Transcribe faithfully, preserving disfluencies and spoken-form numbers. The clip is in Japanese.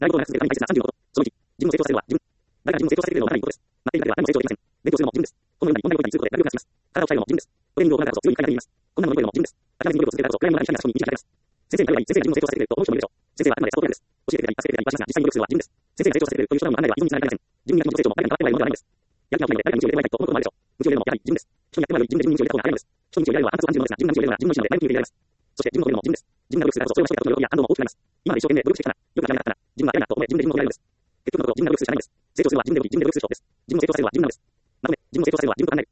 習い事をなくすすべてが大切なさんじゅうのこと。そのいち、自分を成長させるは自分。誰が自分を成長させているのをならないことです。なっていなければ何も成長できません。勉強するのも自分です。このような問題に通ることで学力がつきます。体を鍛えるのも自分です。トレーニングを行うからこそ強い体ができます。こんなの乗り越えるのも自分です。諦めずに努力を続けるからこそ暗闇の中に光が差し込み、道が開けます。先生に頼ればいい。先生が自分を成長させてくれると思う人もいるでしょう。先生はあくまでサポート役です。教えてくれたり、助けてくれたり、いっぱいしますが、実際に努力するのは自分です。先生が成長させてくれるという手段を学んでは非常につながりません。自分にやっても成長も誰かに代わってもらえるものではないのです。やる気が起きないので誰かに道を入れてもらいたいと思うこともあるでしょう。道を入れるのもやはり自分です。人にやってもらうより自分で自分に道を入れた方が早いのです。人に道を入れられるのはあなたと安住ののですが、自分が道を入れるのは自分の意思なので前向きに入れられます。そして自分の出るのも自分です。自分が努力するからこそそれを成し遂げた時の喜びや感動も大きくなります。今まで一生懸命努力してきたな、よく諦めなかったな、自分が偉いなと思い自分で自分を褒められるのです。結局のところ自分が努力するしかないのです。成長するのは自分でより自分で努力する人です。自分を成長させるのは自分なのです。まとめ、自分を成長させるのは自分と考える。